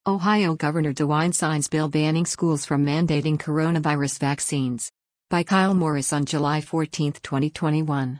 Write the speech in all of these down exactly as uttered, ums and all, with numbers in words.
Ohio Governor DeWine signs bill banning schools from mandating coronavirus vaccines. By Kyle Morris on July fourteenth, twenty twenty-one.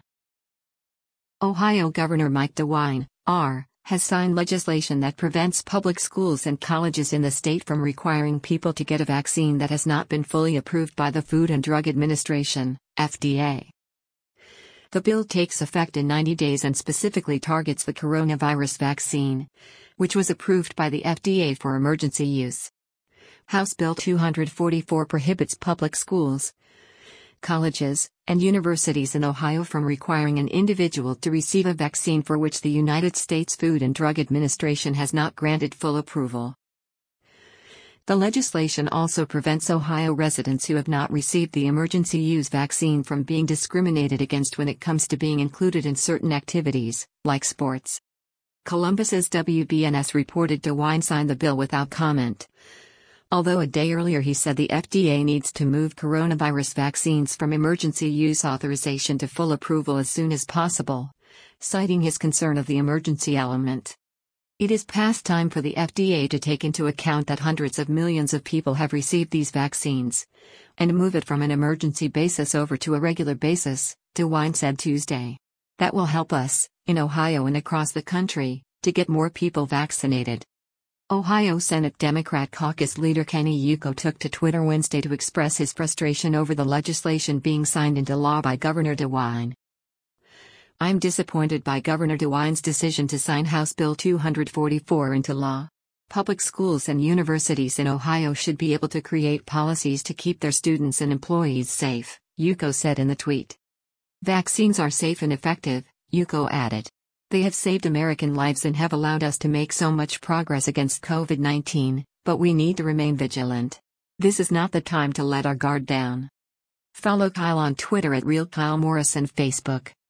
Ohio Governor Mike DeWine, R., has signed legislation that prevents public schools and colleges in the state from requiring people to get a vaccine that has not been fully approved by the Food and Drug Administration, F D A. The bill takes effect in ninety days and specifically targets the coronavirus vaccine, which was approved by the F D A for emergency use. House Bill two forty-four prohibits public schools, colleges, and universities in Ohio from requiring an individual to receive a vaccine for which the United States Food and Drug Administration has not granted full approval. The legislation also prevents Ohio residents who have not received the emergency use vaccine from being discriminated against when it comes to being included in certain activities, like sports. Columbus's W B N S reported DeWine signed the bill without comment. Although a day earlier he said the F D A needs to move coronavirus vaccines from emergency use authorization to full approval as soon as possible, citing his concern of the emergency element. It is past time for the F D A to take into account that hundreds of millions of people have received these vaccines, and move it from an emergency basis over to a regular basis, DeWine said Tuesday. That will help us, in Ohio and across the country, to get more people vaccinated. Ohio Senate Democrat caucus leader Kenny Yuko took to Twitter Wednesday to express his frustration over the legislation being signed into law by Governor DeWine. I'm disappointed by Governor DeWine's decision to sign House Bill two forty-four into law. Public schools and universities in Ohio should be able to create policies to keep their students and employees safe, Yuko said in the tweet. Vaccines are safe and effective, Yuko added. They have saved American lives and have allowed us to make so much progress against COVID nineteen, but we need to remain vigilant. This is not the time to let our guard down. Follow Kyle on Twitter at Real Kyle Morris and Facebook.